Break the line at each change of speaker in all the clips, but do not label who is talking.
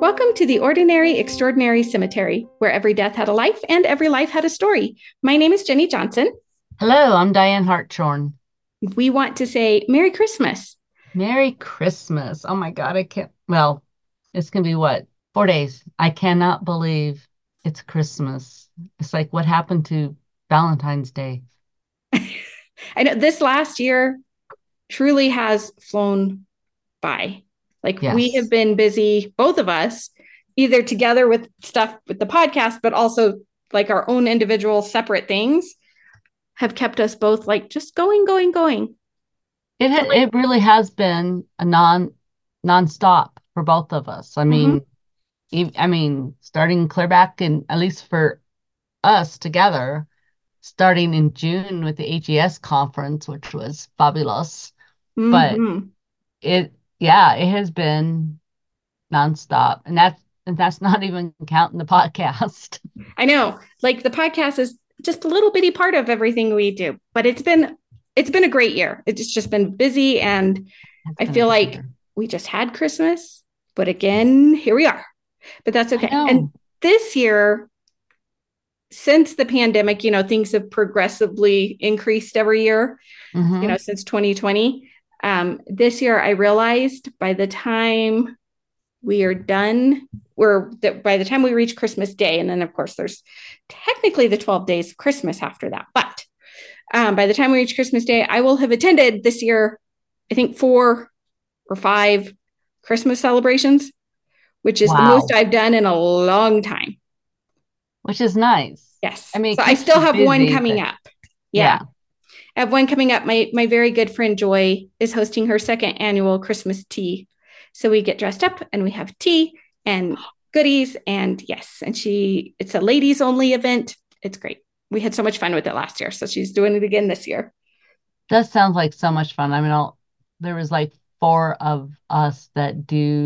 Welcome to the Ordinary Extraordinary Cemetery, where every death had a life and every life had a story. My name is Jenny Johnson.
Hello, I'm Diane Hartshorn.
We want to say Merry Christmas.
Merry Christmas. Oh my God, I can't. Well, it's gonna be what? 4 days. I cannot believe it's Christmas. It's like what happened to Valentine's Day?
I know this last year truly has flown by. Like we have
Yes.
been busy, both of us, either together with stuff with the podcast, but also like our own individual separate things have kept us both like just going. So like,
It really has been a nonstop for both of us.
mhm.
I mean, starting clear back and at least for us together, starting in June with the AGS conference, which was fabulous. But
Mhm.
it it has been nonstop. And that's not even counting the podcast.
I know, like the podcast is just a little bitty part of everything we do, but it's been a great year. It's just been busy, and
It's
I
been a
feel
good
like
year.
we just had Christmas, but again, here we are. But that's
I
okay. And
know.
this year, since the pandemic, things have progressively increased every year,
Hmm.
since 2020. This year, I realized by the time we are done, by the time we reach Christmas Day, and then of course there's technically the 12 days of Christmas after that. But by the time we reach Christmas Day, I will have attended this year, I think 4 or 5 Christmas celebrations, which is the most
Wow.
I've done in a long time.
Which is nice. I
Yes.
mean, it
So I
keeps
still
you
have one
busy,
coming
but
up. Yeah.
yeah,
I have one coming up. My very good friend Joy is hosting her second annual Christmas tea. So we get dressed up and we have tea and goodies. And yes, and it's a ladies only event. It's great. We had so much fun with it last year. So she's doing it again this year.
does sound like so much fun. I mean, there was like four of us that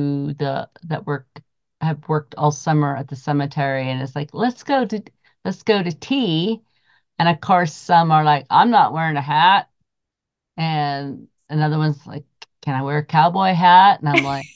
have worked all summer at the cemetery, and it's like let's go to tea. And of course, some are like, I'm not wearing a hat. And another one's like, can I wear a cowboy hat? And I'm like,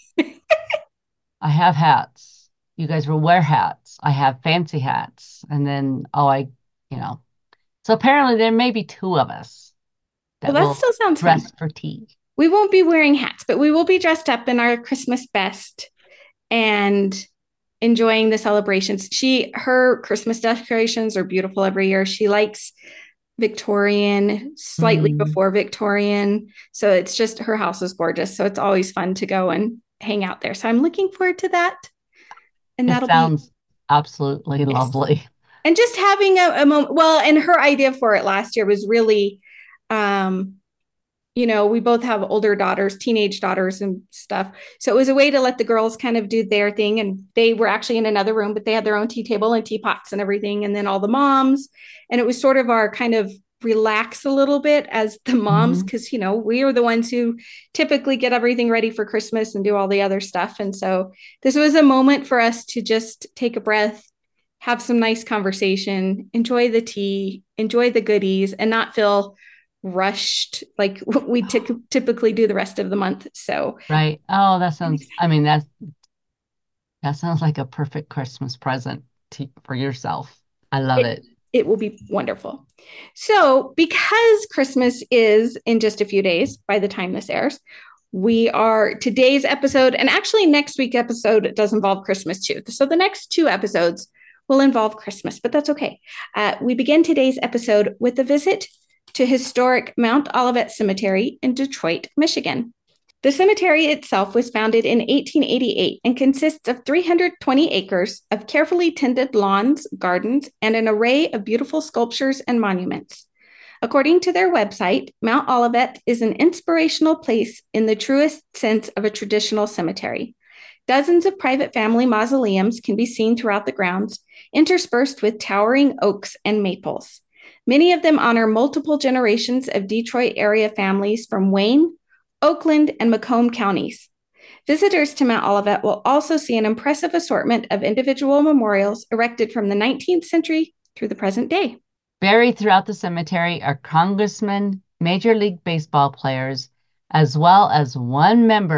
I have hats. You guys will wear hats. I have fancy hats. And then, you know. So apparently there may be two of us
Well,
that
that
will
still sounds fun.
dress for tea.
We won't be wearing hats, but we will be dressed up in our Christmas best and enjoying the celebrations. Her Christmas decorations are beautiful every year. She likes Victorian, slightly
Mm,
before Victorian. So it's just her house is gorgeous. So it's always fun to go and hang out there. So I'm looking forward to that. And
it
that'll be,
sounds absolutely
yes.
lovely.
And just having a moment. Well, and her idea for it last year was really, um, we both have older daughters, teenage daughters and stuff. So it was a way to let the girls kind of do their thing. And they were actually in another room, but they had their own tea table and teapots and everything. And then all the moms. And it was sort of our kind of relax a little bit as the moms,
Hmm.
because, we are the ones who typically get everything ready for Christmas and do all the other stuff. And so this was a moment for us to just take a breath, have some nice conversation, enjoy the tea, enjoy the goodies, and not feel rushed like we typically do the rest of the month. So
Right. Oh,
I'm excited.
I mean, that sounds like a perfect Christmas present for yourself. I love
It,
it.
it will be wonderful. So, because Christmas is in just a few days by the time this airs, today's episode, and actually next week's episode does involve Christmas too. So, the next 2 episodes will involve Christmas, but that's okay. We begin today's episode with a visit to historic Mount Olivet Cemetery in Detroit, Michigan. The cemetery itself was founded in 1888 and consists of 320 acres of carefully tended lawns, gardens, and an array of beautiful sculptures and monuments. According to their website, Mount Olivet is an inspirational place in the truest sense of a traditional cemetery. Dozens of private family mausoleums can be seen throughout the grounds, interspersed with towering oaks and maples. Many of them honor multiple generations of Detroit area families from Wayne, Oakland, and Macomb counties. Visitors to Mount Olivet will also see an impressive assortment of individual memorials erected from the 19th century through the present day.
Buried throughout the cemetery are congressmen, Major League Baseball players, as well as one member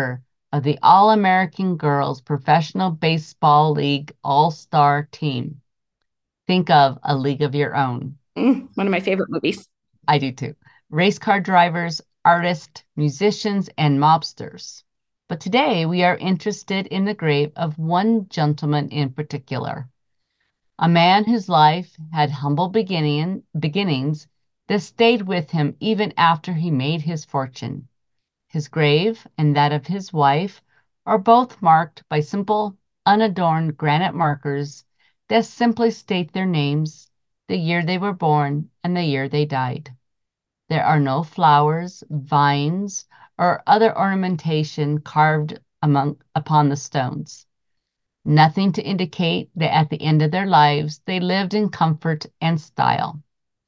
of the All-American Girls Professional Baseball League All-Star Team. Think of A League of Your Own.
One of my favorite movies.
I do too. Race car drivers, artists, musicians, and mobsters. But today we are interested in the grave of one gentleman in particular, a man whose life had humble beginnings that stayed with him even after he made his fortune. His grave and that of his wife are both marked by simple, unadorned granite markers that simply state their names, the year they were born, and the year they died. There are no flowers, vines, or other ornamentation carved upon the stones. Nothing to indicate that at the end of their lives they lived in comfort and style.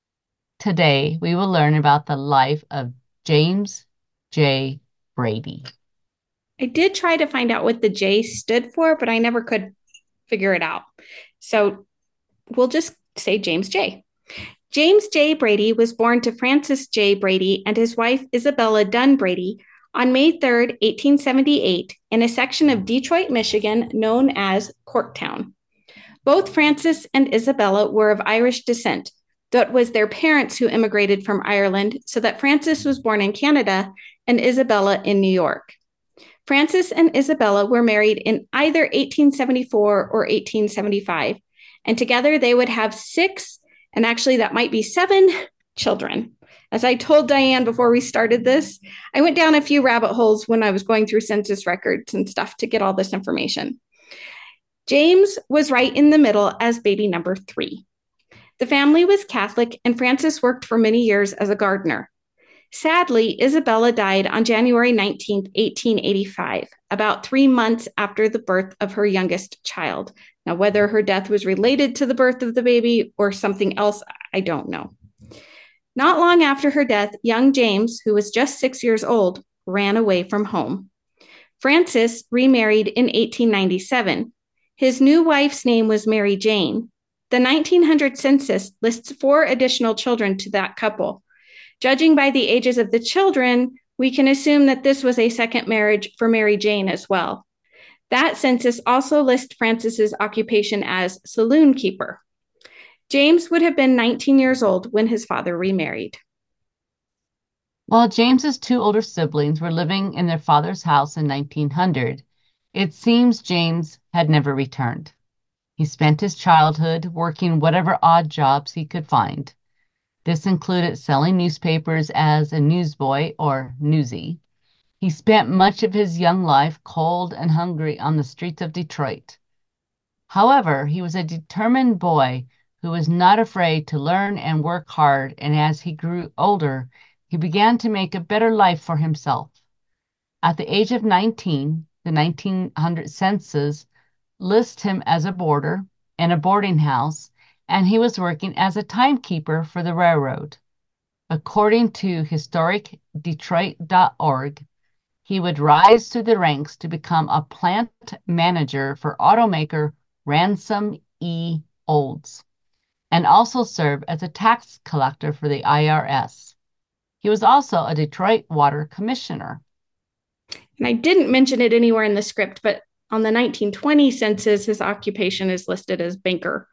Today, we will learn about the life of James J. Brady.
I did try to find out what the J stood for, but I never could figure it out. So we'll just say James J. James J. Brady was born to Francis J. Brady and his wife Isabella Dunn Brady on May 3rd, 1878, in a section of Detroit, Michigan known as Corktown. Both Francis and Isabella were of Irish descent, though it was their parents who immigrated from Ireland, so that Francis was born in Canada and Isabella in New York. Francis and Isabella were married in either 1874 or 1875, and together they would have 6, and actually that might be 7, children. As I told Diane before we started this, I went down a few rabbit holes when I was going through census records and stuff to get all this information. James was right in the middle as baby number 3. The family was Catholic, and Francis worked for many years as a gardener. Sadly, Isabella died on January 19, 1885, about 3 months after the birth of her youngest child. Now, whether her death was related to the birth of the baby or something else, I don't know. Not long after her death, young James, who was just 6 years old, ran away from home. Francis remarried in 1897. His new wife's name was Mary Jane. The 1900 census lists 4 additional children to that couple. Judging by the ages of the children, we can assume that this was a second marriage for Mary Jane as well. That census also lists Francis's occupation as saloon keeper. James would have been 19 years old when his father remarried.
While James's 2 older siblings were living in their father's house in 1900, it seems James had never returned. He spent his childhood working whatever odd jobs he could find. This included selling newspapers as a newsboy or newsie. He spent much of his young life cold and hungry on the streets of Detroit. However, he was a determined boy who was not afraid to learn and work hard, and as he grew older, he began to make a better life for himself. At the age of 19, the 1900 census lists him as a boarder in a boarding house, and he was working as a timekeeper for the railroad. According to historicdetroit.org, he would rise through the ranks to become a plant manager for automaker Ransom E. Olds, and also serve as a tax collector for the IRS. He was also a Detroit Water Commissioner.
And I didn't mention it anywhere in the script, but on the 1920 census, his occupation is listed as banker.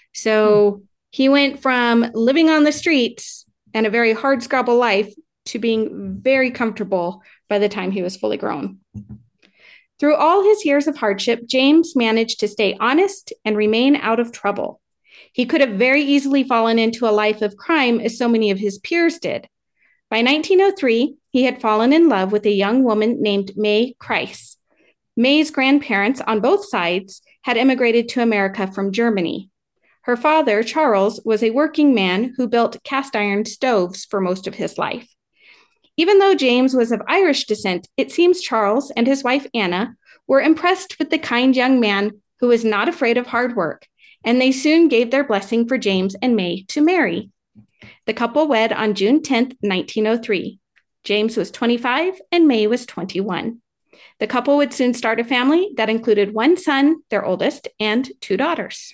So he went from living on the streets and a very hardscrabble life to being very comfortable by the time he was fully grown. Through all his years of hardship, James managed to stay honest and remain out of trouble. He could have very easily fallen into a life of crime, as so many of his peers did. By 1903, he had fallen in love with a young woman named May Kreis. May's grandparents on both sides had immigrated to America from Germany. Her father, Charles, was a working man who built cast iron stoves for most of his life. Even though James was of Irish descent, it seems Charles and his wife Anna were impressed with the kind young man who was not afraid of hard work, and they soon gave their blessing for James and May to marry. The couple wed on June 10, 1903. James was 25 and May was 21. The couple would soon start a family that included 1 son, their oldest, and 2 daughters.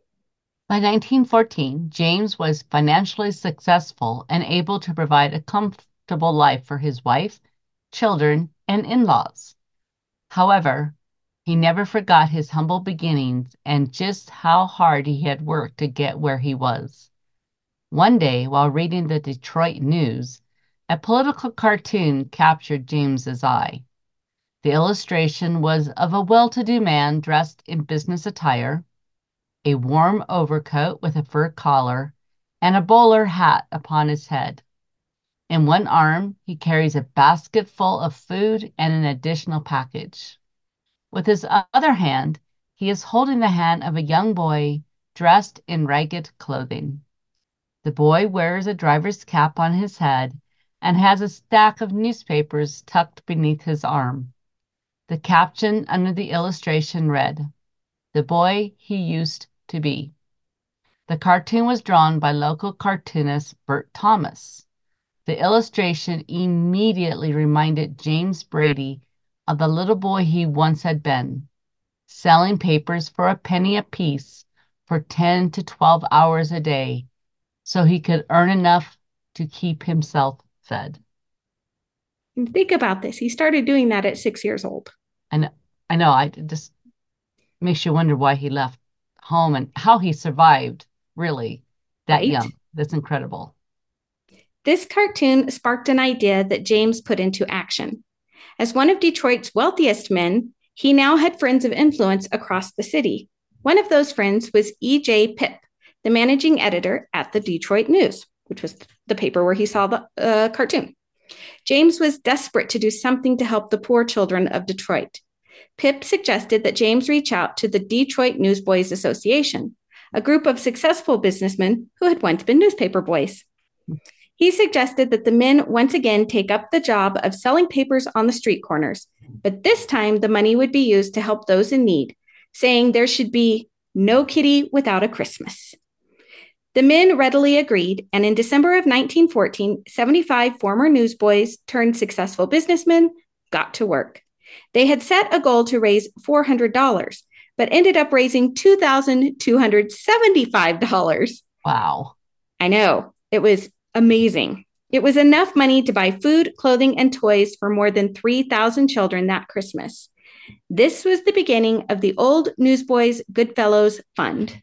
By 1914, James was financially successful and able to provide a comfortable life for his wife, children, and in-laws. However, he never forgot his humble beginnings and just how hard he had worked to get where he was. One day, while reading the Detroit News, a political cartoon captured James's eye. The illustration was of a well-to-do man dressed in business attire, a warm overcoat with a fur collar, and a bowler hat upon his head. In one arm, he carries a basket full of food and an additional package. With his other hand, he is holding the hand of a young boy dressed in ragged clothing. The boy wears a driver's cap on his head and has a stack of newspapers tucked beneath his arm. The caption under the illustration read, "The boy he used to be." The cartoon was drawn by local cartoonist Bert Thomas. The illustration immediately reminded James Brady of the little boy he once had been, selling papers for a penny apiece for 10 to 12 hours a day so he could earn enough to keep himself fed.
And think about this. He started doing that at 6 years old.
And I know, it just makes you wonder why he left home and how he survived, really, that
Right?
young. That's incredible.
This cartoon sparked an idea that James put into action. As one of Detroit's wealthiest men, he now had friends of influence across the city. One of those friends was E.J. Pip, the managing editor at the Detroit News, which was the paper where he saw the cartoon. James was desperate to do something to help the poor children of Detroit. Pip suggested that James reach out to the Detroit Newsboys Association, a group of successful businessmen who had once been newspaper boys. He suggested that the men once again take up the job of selling papers on the street corners, but this time the money would be used to help those in need, saying there should be no kitty without a Christmas. The men readily agreed, and in December of 1914, 75 former newsboys turned successful businessmen got to work. They had set a goal to raise $400, but ended up raising $2,275.
Wow.
I know, it was amazing. It was enough money to buy food, clothing, and toys for more than 3,000 children that Christmas. This was the beginning of the Old Newsboys Goodfellows Fund.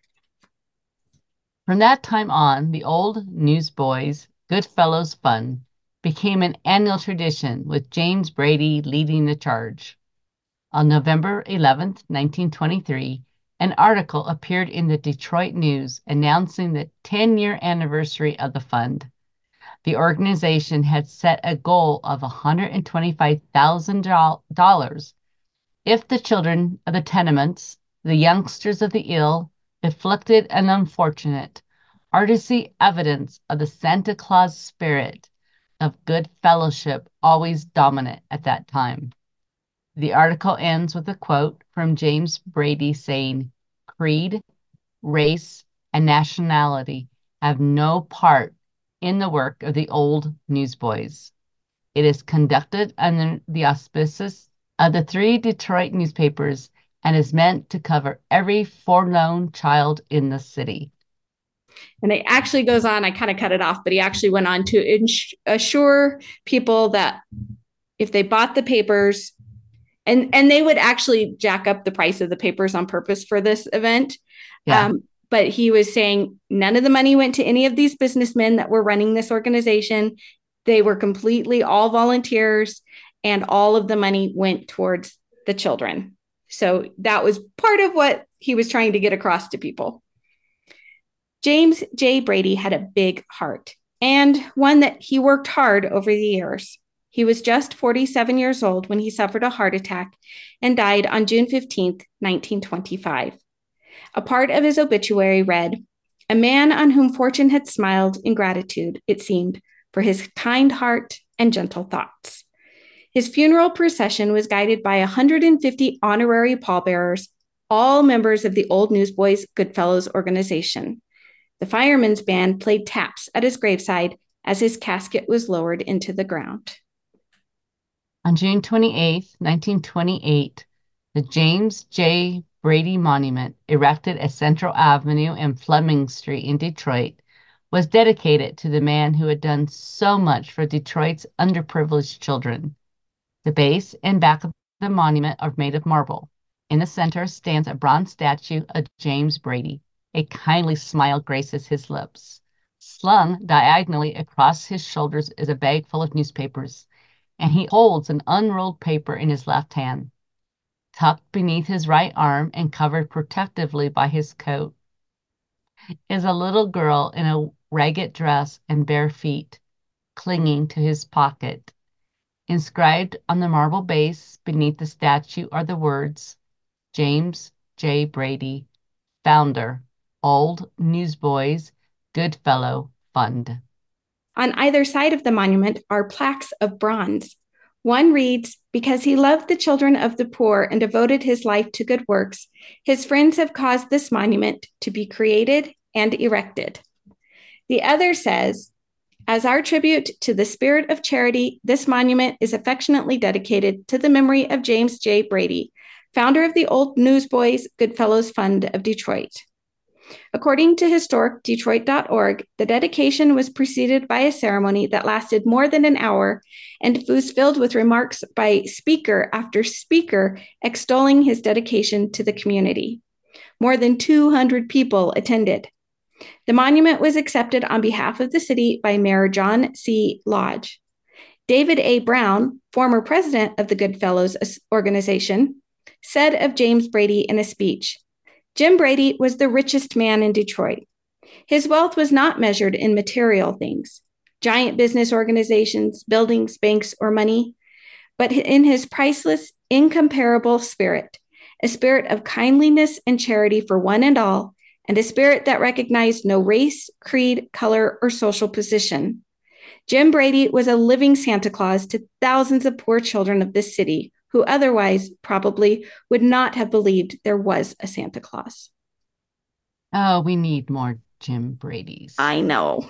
From that time on, the Old Newsboys Goodfellows Fund became an annual tradition with James Brady leading the charge. On November 11th, 1923, an article appeared in the Detroit News announcing the 10-year anniversary of the fund. The organization had set a goal of $125,000 if the children of the tenements, the youngsters of the ill, afflicted, and unfortunate are to see evidence of the Santa Claus spirit of good fellowship always dominant at that time. The article ends with a quote from James Brady saying, "Creed, race, and nationality have no part in the work of the Old Newsboys. It is conducted under the auspices of the 3 Detroit newspapers and is meant to cover every forlorn child in the city."
And it actually goes on, I kind of cut it off, but he actually went on to assure people that if they bought the papers, and they would actually jack up the price of the papers on purpose for this event.
Yeah.
But he was saying none of the money went to any of these businessmen that were running this organization. They were completely all volunteers, and all of the money went towards the children. So that was part of what he was trying to get across to people. James J. Brady had a big heart, and one that he worked hard over the years. He was just 47 years old when he suffered a heart attack and died on June 15th, 1925. A part of his obituary read, "A man on whom fortune had smiled in gratitude, it seemed, for his kind heart and gentle thoughts." His funeral procession was guided by 150 honorary pallbearers, all members of the Old Newsboys Goodfellows organization. The firemen's band played taps at his graveside as his casket was lowered into the ground.
On June 28, 1928, the James J. Brady Monument, erected at Central Avenue and Fleming Street in Detroit, was dedicated to the man who had done so much for Detroit's underprivileged children. The base and back of the monument are made of marble. In the center stands a bronze statue of James Brady. A kindly smile graces his lips. Slung diagonally across his shoulders is a bag full of newspapers, and he holds an unrolled paper in his left hand. Tucked beneath his right arm and covered protectively by his coat is a little girl in a ragged dress and bare feet, clinging to his pocket. Inscribed on the marble base beneath the statue are the words, James J. Brady, founder, Old Newsboys Goodfellow Fund.
On either side of the monument are plaques of bronze. One reads, "Because he loved the children of the poor and devoted his life to good works, his friends have caused this monument to be created and erected." The other says, "As our tribute to the spirit of charity, this monument is affectionately dedicated to the memory of James J. Brady, founder of the Old Newsboys Goodfellows Fund of Detroit." According to historicdetroit.org, the dedication was preceded by a ceremony that lasted more than an hour and was filled with remarks by speaker after speaker extolling his dedication to the community. More than 200 people attended. The monument was accepted on behalf of the city by Mayor John C. Lodge. David A. Brown, former president of the Goodfellows organization, said of James Brady in a speech, "Jim Brady was the richest man in Detroit. His wealth was not measured in material things, giant business organizations, buildings, banks, or money, but in his priceless, incomparable spirit, a spirit of kindliness and charity for one and all, and a spirit that recognized no race, creed, color, or social position. Jim Brady was a living Santa Claus to thousands of poor children of this city who otherwise probably would not have believed there was a Santa Claus."
Oh, we need more Jim Bradys.
I know.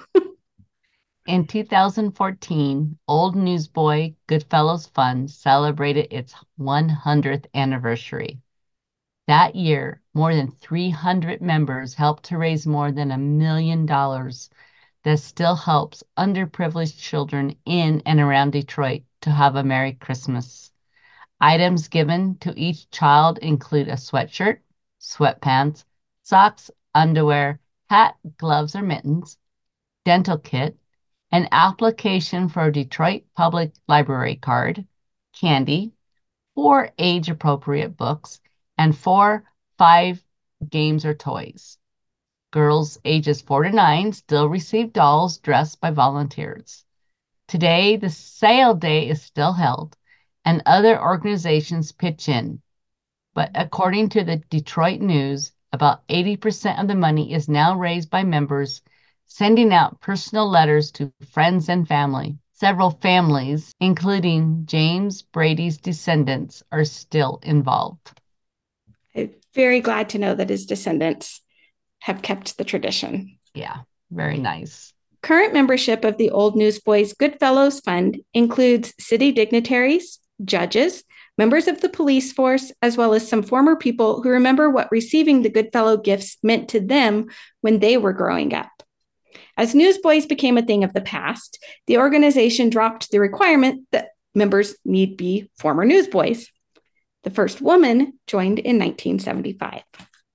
In 2014, Old Newsboy Goodfellows Fund celebrated its 100th anniversary. That year, more than 300 members helped to raise more than $1 million that still helps underprivileged children in and around Detroit to have a Merry Christmas. Items given to each child include a sweatshirt, sweatpants, socks, underwear, hat, gloves or mittens, dental kit, an application for a Detroit Public Library card, candy, 4 age-appropriate books, and 5 games or toys. Girls ages 4 to 9 still receive dolls dressed by volunteers. Today, the sale day is still held, and other organizations pitch in. But according to the Detroit News, about 80% of the money is now raised by members sending out personal letters to friends and family. Several families, including James Brady's descendants, are still involved.
I'm very glad to know that his descendants have kept the tradition.
Yeah, very nice.
Current membership of the Old Newsboys Goodfellows Fund includes city dignitaries, judges, members of the police force, as well as some former people who remember what receiving the Goodfellow gifts meant to them when they were growing up. As newsboys became a thing of the past, the organization dropped the requirement that members need be former newsboys. The first woman joined in 1975.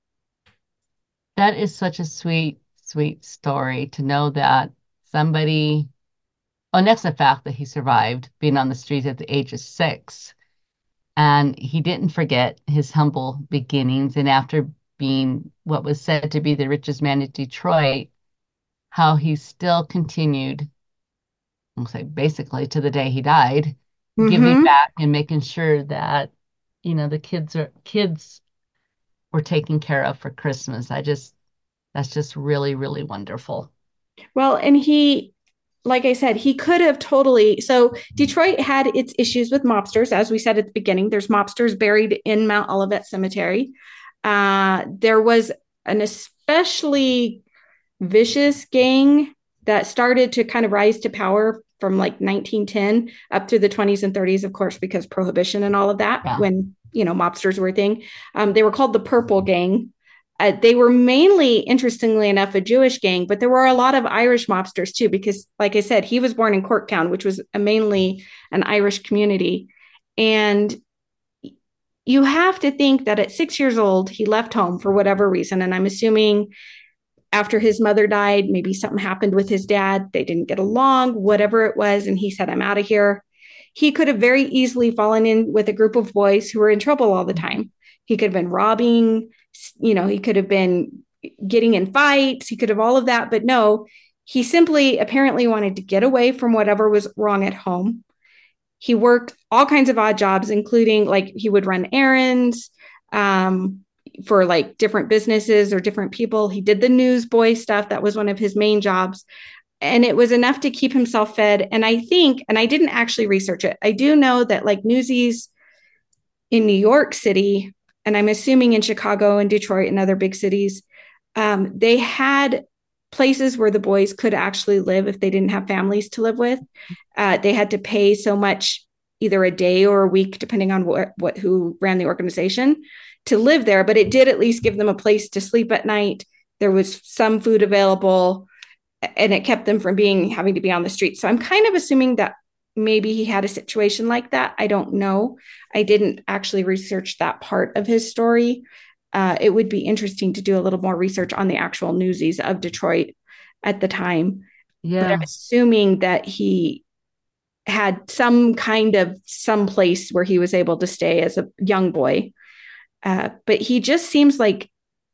That is such a sweet, sweet story to know that somebody, oh, next the fact that he survived being on the streets at the age of 6. And he didn't forget his humble beginnings. And after being what was said to be the richest man in Detroit, how he still continued, I'll say basically to the day he died, giving back and making sure that, the kids were taken care of for Christmas. That's just really, really wonderful.
Well, and he, like I said, he could have totally. So Detroit had its issues with mobsters, as we said at the beginning. There's mobsters buried in Mount Olivet Cemetery. There was an especially vicious gang that started to kind of rise to power from like 1910 up through the 20s and 30s, of course, because prohibition and all of that, when, mobsters were a thing. They were called the Purple Gang. They were mainly, interestingly enough, a Jewish gang, but there were a lot of Irish mobsters too, because like I said, he was born in Corktown, which was mainly an Irish community. And you have to think that at 6 years old, he left home for whatever reason. And I'm assuming after his mother died, maybe something happened with his dad. They didn't get along, whatever it was. And he said, I'm out of here. He could have very easily fallen in with a group of boys who were in trouble all the time. He could have been robbing, he could have been getting in fights. He could have all of that. But no, he simply apparently wanted to get away from whatever was wrong at home. He worked all kinds of odd jobs, including like he would run errands for like different businesses or different people. He did the newsboy stuff. That was one of his main jobs. And it was enough to keep himself fed. And I think, and I didn't actually research it, I do know that like Newsies in New York City, and I'm assuming in Chicago and Detroit and other big cities, they had places where the boys could actually live if they didn't have families to live with. They had to pay so much, either a day or a week, depending on who ran the organization, to live there. But it did at least give them a place to sleep at night. There was some food available, and it kept them from having to be on the street. So I'm kind of assuming that maybe he had a situation like that. I don't know. I didn't actually research that part of his story. It would be interesting to do a little more research on the actual Newsies of Detroit at the time.
Yeah.
But I'm assuming that he had some place where he was able to stay as a young boy. But he just seems like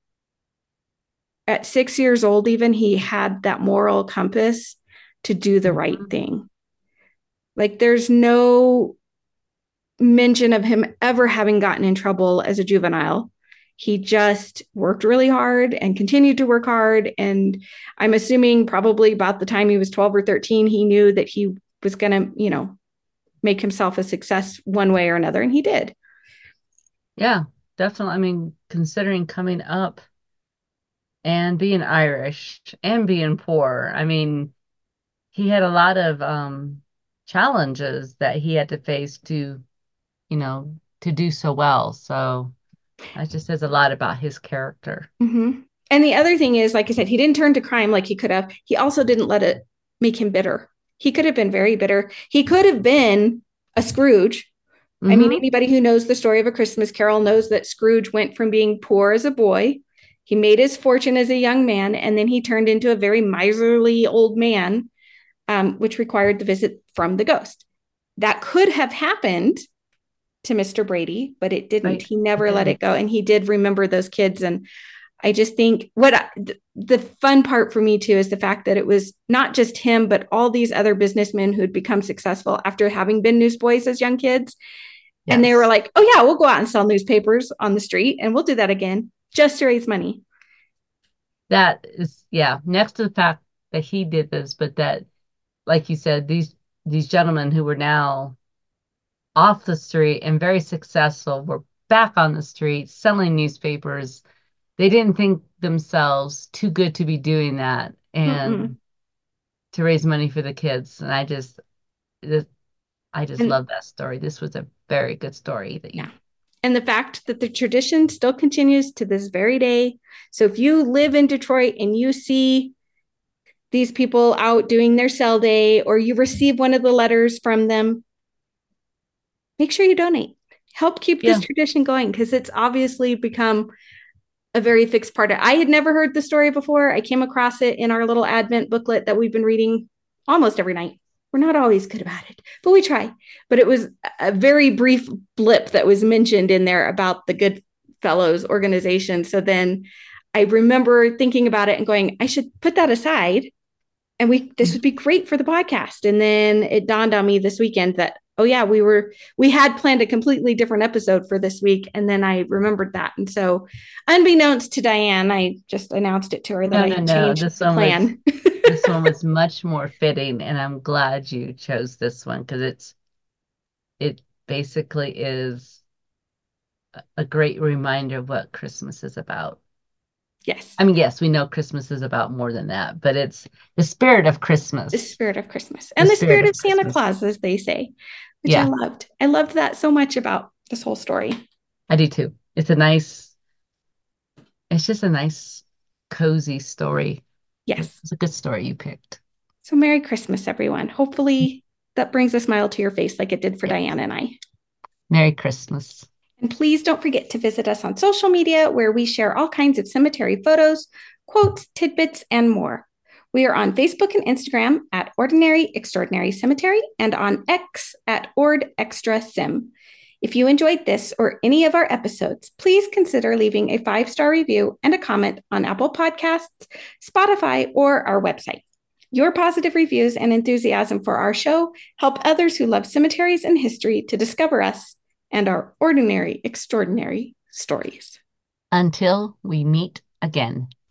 at 6 years old, even, he had that moral compass to do the right thing. Like there's no mention of him ever having gotten in trouble as a juvenile. He just worked really hard and continued to work hard. And I'm assuming probably about the time he was 12 or 13, he knew that he was going to, make himself a success one way or another. And he did.
Yeah, definitely. I mean, considering coming up and being Irish and being poor, I mean, he had a lot of challenges that he had to face to do so well. So that just says a lot about his character.
Mm-hmm. And the other thing is, like I said, he didn't turn to crime like he could have. He also didn't let it make him bitter. He could have been very bitter. He could have been a Scrooge. Mm-hmm. I mean, anybody who knows the story of A Christmas Carol knows that Scrooge went from being poor as a boy. He made his fortune as a young man, and then he turned into a very miserly old man, which required the visit from the ghost. That could have happened to Mr. Brady, but it didn't. Right. He never let it go. And he did remember those kids. And I just think the fun part for me too is the fact that it was not just him, but all these other businessmen who'd become successful after having been newsboys as young kids. Yes. And they were like, oh yeah, we'll go out and sell newspapers on the street and we'll do that again just to raise money.
That is, yeah, next to the fact that he did this, but that, like you said, these gentlemen who were now off the street and very successful were back on the street selling newspapers. They didn't think themselves too good to be doing that and to raise money for the kids. And I just love that story. This was a very good story that you.
Yeah. And the fact that the tradition still continues to this very day. So if you live in Detroit and you see these people out doing their sell day, or you receive one of the letters from them, make sure you donate. Help keep this tradition going, because it's obviously become a very fixed part. I had never heard the story before. I came across it in our little Advent booklet that we've been reading almost every night. We're not always good about it, but we try. But it was a very brief blip that was mentioned in there about the Goodfellows organization. So then I remember thinking about it and going, I should put that aside. And this would be great for the podcast. And then it dawned on me this weekend that, oh yeah, we had planned a completely different episode for this week. And then I remembered that. And so unbeknownst to Diane, I just announced it to her that I had changed the plan.
This one was much more fitting. And I'm glad you chose this one, because it basically is a great reminder of what Christmas is about.
Yes.
I mean, yes, we know Christmas is about more than that, but it's the spirit of Christmas.
The spirit of Christmas. And the spirit of Santa Claus, as they say, which I loved. I loved that so much about this whole story.
I do too. It's just a nice, cozy story.
Yes.
It's a good story you picked.
So Merry Christmas, everyone. Hopefully that brings a smile to your face like it did for Diane and I.
Merry Christmas.
And please don't forget to visit us on social media, where we share all kinds of cemetery photos, quotes, tidbits, and more. We are on Facebook and Instagram at Ordinary Extraordinary Cemetery and on X at OrdExtraSim. If you enjoyed this or any of our episodes, please consider leaving a 5-star review and a comment on Apple Podcasts, Spotify, or our website. Your positive reviews and enthusiasm for our show help others who love cemeteries and history to discover us and our ordinary, extraordinary stories.
Until we meet again.